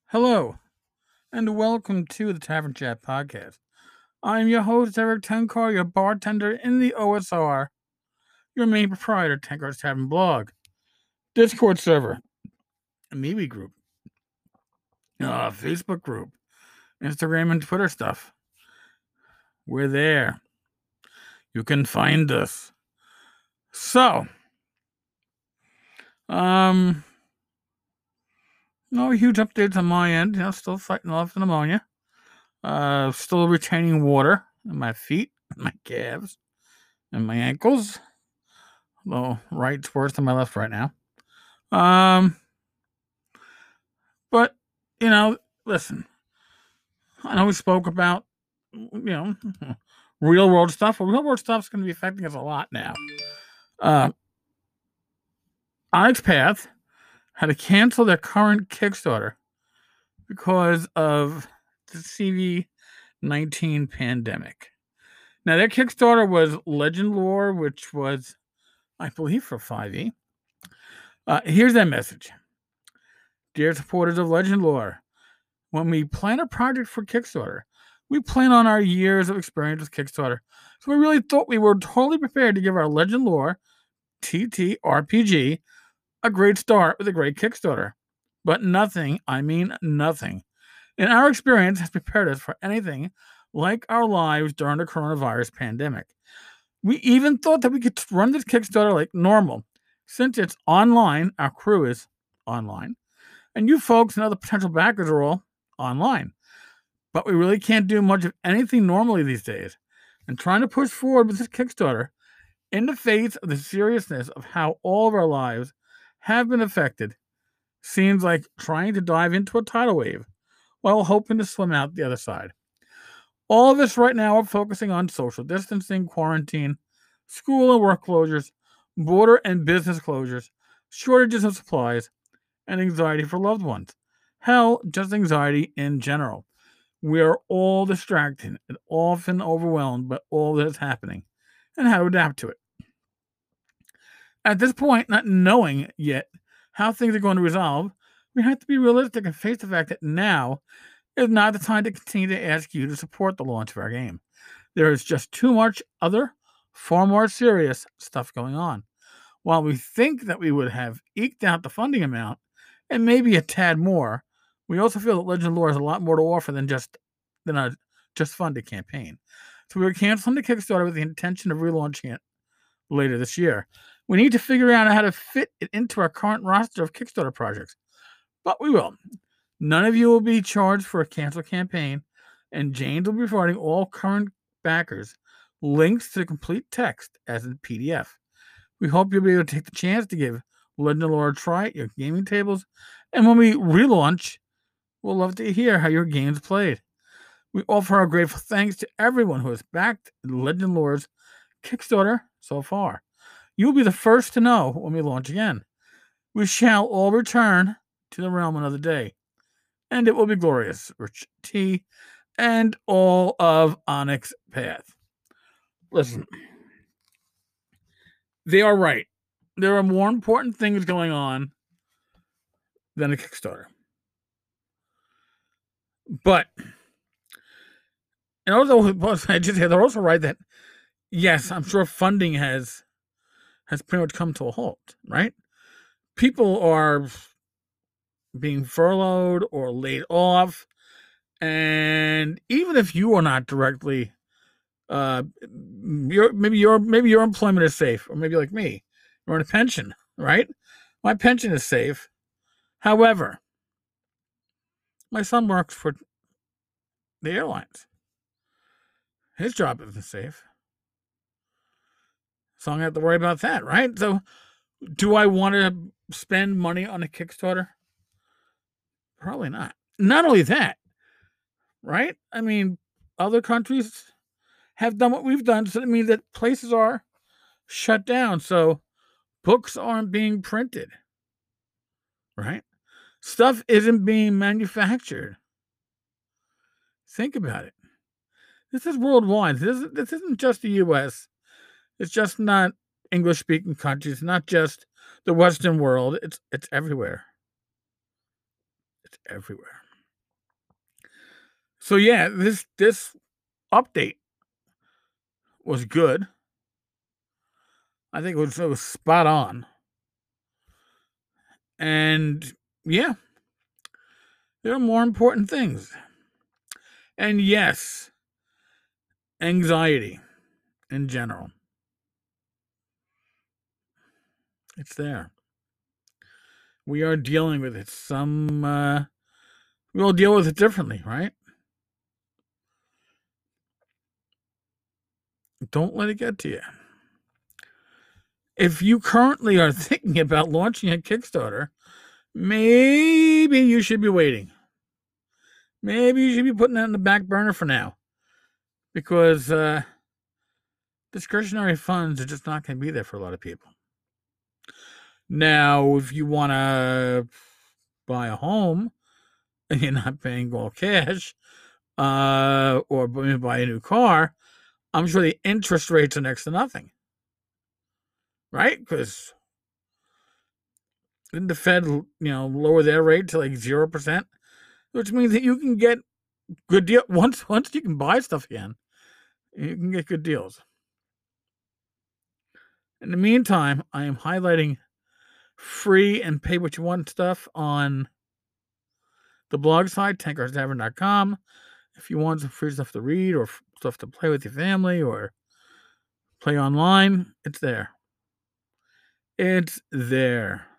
Hello, and welcome to the Tavern Chat Podcast. I'm your host, Eric Tenkar, your bartender in the OSR, your main proprietor, Tenkar's Tavern blog, Discord server, MeWe group, Facebook group, Instagram and Twitter stuff. We're there. You can find us. So, no huge updates on my end. Still fighting off the pneumonia. Still retaining water in my feet, my calves, and my ankles. Although right's worse than my left right now. But listen. I know we spoke about real world stuff. Well, real world stuff's going to be affecting us a lot now. Onyx Path had to cancel their current Kickstarter because of the CV-19 pandemic. Now, their Kickstarter was Legend Lore, which was, I believe, for 5e. Here's that message. Dear supporters of Legend Lore, when we plan a project for Kickstarter, we plan on our years of experience with Kickstarter. So we really thought we were totally prepared to give our Legend Lore TTRPG a great start with a great Kickstarter. But nothing, I mean nothing, in our experience has prepared us for anything like our lives during the coronavirus pandemic. We even thought that we could run this Kickstarter like normal. Since it's online, our crew is online, and you folks and other potential backers are all online. But we really can't do much of anything normally these days. And trying to push forward with this Kickstarter in the face of the seriousness of how all of our lives have been affected seems like trying to dive into a tidal wave while hoping to swim out the other side. All of us right now are focusing on social distancing, quarantine, school and work closures, border and business closures, shortages of supplies, and anxiety for loved ones. Hell, just anxiety in general. We are all distracted and often overwhelmed by all that is happening and how to adapt to it. At this point, not knowing yet how things are going to resolve, we have to be realistic and face the fact that now is not the time to continue to ask you to support the launch of our game. There is just too much other, far more serious stuff going on. While we think that we would have eked out the funding amount, and maybe a tad more, we also feel that Legend Lore has a lot more to offer than a just funded campaign. So we are canceling the Kickstarter with the intention of relaunching it later this year. We need to figure out how to fit it into our current roster of Kickstarter projects, but we will. None of you will be charged for a canceled campaign, and James will be providing all current backers links to the complete text as a PDF. We hope you'll be able to take the chance to give Legend Lore a try at your gaming tables, and when we relaunch, we'll love to hear how your game's played. We offer our grateful thanks to everyone who has backed Legend Lore's Kickstarter so far. You'll be the first to know when we launch again. We shall all return to the realm another day, and it will be glorious. Rich T and all of Onyx Path. Listen, they are right. There are more important things going on than a Kickstarter. But, and also, they're also right that, yes, I'm sure funding has pretty much come to a halt, right? People are being furloughed or laid off, and even if you are not directly, maybe your employment is safe, or maybe like me, you're on a pension, right? My pension is safe. However, my son works for the airlines. His job isn't safe. So I'm going to have to worry about that, right? So do I want to spend money on a Kickstarter? Probably not. Not only that, right? I mean, other countries have done what we've done, so that means that places are shut down. So books aren't being printed, right? Stuff isn't being manufactured. Think about it. This is worldwide. This isn't just the U.S. It's just not English-speaking countries, not just the Western world. It's everywhere. It's everywhere. So yeah, this update was good. I think it was spot on. And yeah, there are more important things. And yes, anxiety in general. It's there. We are dealing with it. We all deal with it differently, right? Don't let it get to you. If you currently are thinking about launching a Kickstarter, maybe you should be waiting. Maybe you should be putting that in the back burner for now, because discretionary funds are just not going to be there for a lot of people. Now, if you want to buy a home and you're not paying all cash, or buy a new car, I'm sure the interest rates are next to nothing, right? Because didn't the Fed, lower their rate to like 0%, which means that you can get good deal once you can buy stuff again. You can get good deals. In the meantime, I am highlighting free and pay what you want stuff on the blog site, tankcarstavern.com. If you want some free stuff to read or stuff to play with your family or play online, it's there. It's there.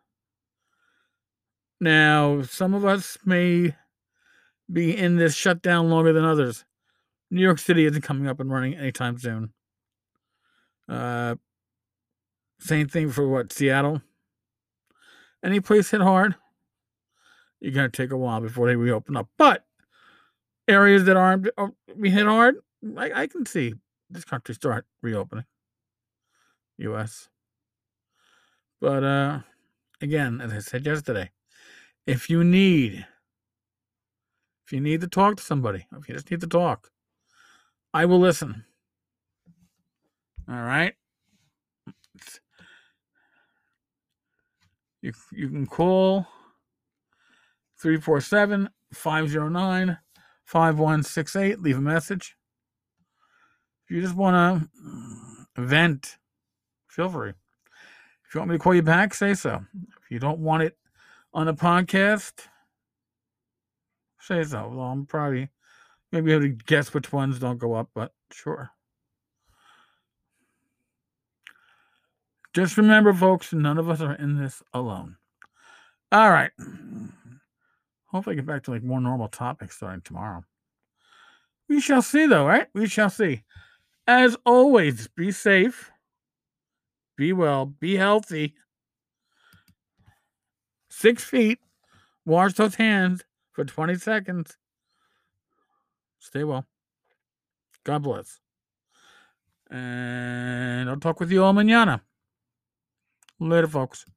Now, some of us may be in this shutdown longer than others. New York City isn't coming up and running anytime soon. Same thing for Seattle. Any place hit hard, you're going to take a while before they reopen up. But areas that aren't hit hard, I can see this country start reopening. U.S. But again, as I said yesterday, if you need to talk to somebody, if you just need to talk, I will listen. All right. You can call 347-509-5168. Leave a message. If you just want to vent, feel free. If you want me to call you back, say so. If you don't want it on a podcast, say so. Well, I'm probably maybe able to guess which ones don't go up, but sure. Just remember, folks, none of us are in this alone. All right. Hopefully, I get back to like more normal topics starting tomorrow. We shall see, though, right? We shall see. As always, be safe, be well, be healthy. 6 feet. Wash those hands for 20 seconds. Stay well. God bless. And I'll talk with you all mañana. Later, folks.